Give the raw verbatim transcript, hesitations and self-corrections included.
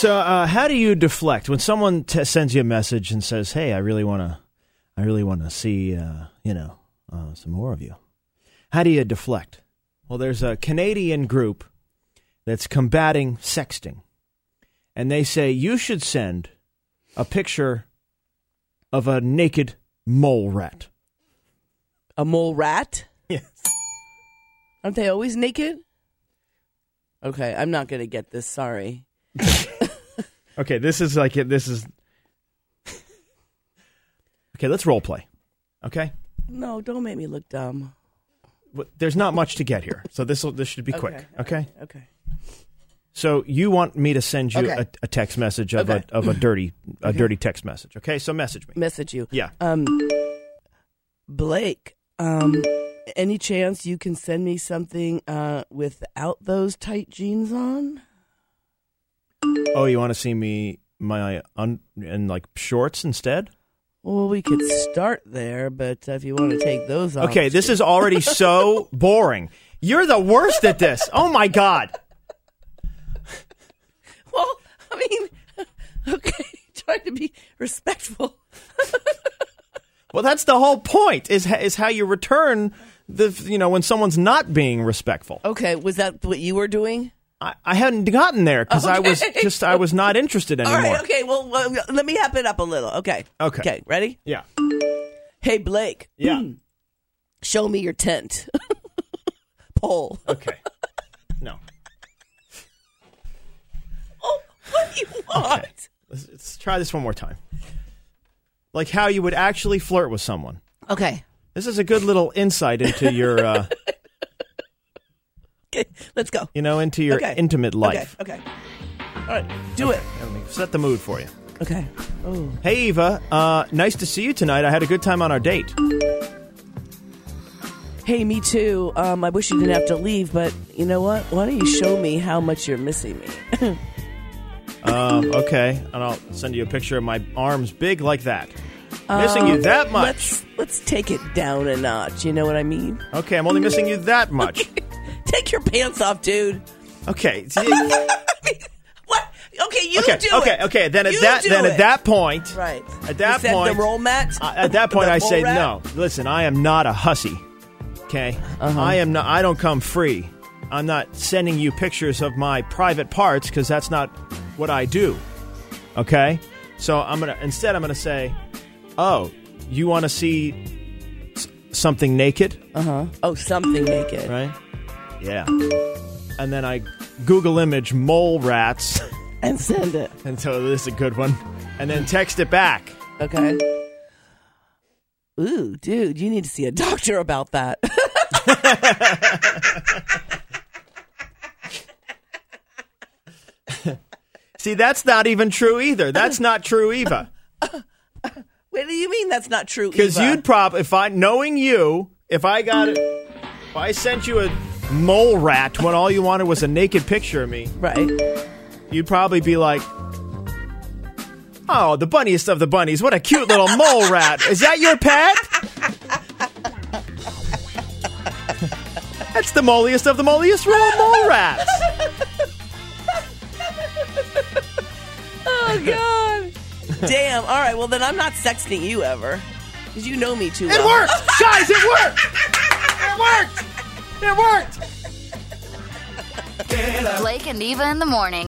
So, uh, how do you deflect when someone t- sends you a message and says, "Hey, I really want to, I really want to see, uh, you know, uh, some more of you"? How do you deflect? Well, there's a Canadian group that's combating sexting, and they say you should send a picture of a naked mole rat. A mole rat? Yes. Aren't they always naked? Okay, I'm not going to get this. Sorry. Okay, this is like this is. Okay, let's role play. Okay. No, don't make me look dumb. But there's not much to get here, so this will this should be quick. Okay. Okay. So you want me to send you Okay. a, a text message of Okay. a of a dirty a Okay. dirty text message. Okay, so message me. Message you. Yeah. Um, Blake. Um, any chance you can send me something uh without those tight jeans on? Oh, you want to see me my un in like shorts instead? Well, we could start there, but uh, if you want to take those off. Okay, this is already so boring. You're the worst at this. Oh my God. Well, I mean, okay, trying to be respectful. Well, that's the whole point. Is is how you return the you know when someone's not being respectful. Okay, was that what you were doing? I, I hadn't gotten there because I was Okay. just I was not interested All anymore. right, okay, well, well, let me hap it up a little. Okay. Okay. Okay, ready? Yeah. Hey, Blake. Yeah. Show me your tent. Pole. Okay. No. Oh, what do you want? Okay. Let's, let's try this one more time. Like how you would actually flirt with someone. Okay. This is a good little insight into your, uh, Okay, let's go. you know, into your Okay. intimate life. Okay, okay. All right, do it. Let me set the mood for you. Okay. Oh. Hey, Eva. Uh, nice to see you tonight. I had a good time on our date. Hey, me too. Um, I wish you didn't have to leave, but you know what? Why don't you show me how much you're missing me? Um, okay. And I'll send you a picture of my arms big like that. Missing you that much. Let's let's take it down a notch. You know what I mean? Okay, I'm only missing you that much. Take your pants off, dude. Okay. see- What? Okay, you okay, do okay, it. okay. Then at You that do then it. at that point, Right. At that you said point, the roll mat. uh, at that point, The I roll say rat? no. Listen, I am not a hussy. Okay, Uh-huh. I am not. I don't come free. I'm not sending you pictures of my private parts because that's not what I do. Okay, so I'm gonna instead I'm gonna say, oh, you want to see s- something naked, Uh huh. Oh, something naked. right? Yeah, and then I Google image mole rats, And send it. and so this is a good one, and then text it back. Okay. Ooh, dude, you need to see a doctor about that. See, that's not even true either. That's not true, Eva. What do you mean that's not true? Because Eva? you'd probably, if I, knowing you, if I got it, if I sent you a mole rat when all you wanted was a naked picture of me, Right. you'd probably be like, oh, the bunniest of the bunnies. What a cute little mole rat. Is that your pet? That's the molliest of the molliest little mole rats. Oh, God. Damn. All right, well, then I'm not sexting you ever. Because you know me too It well. worked! Guys, it worked! It worked! It worked! Blake and Eva in the morning.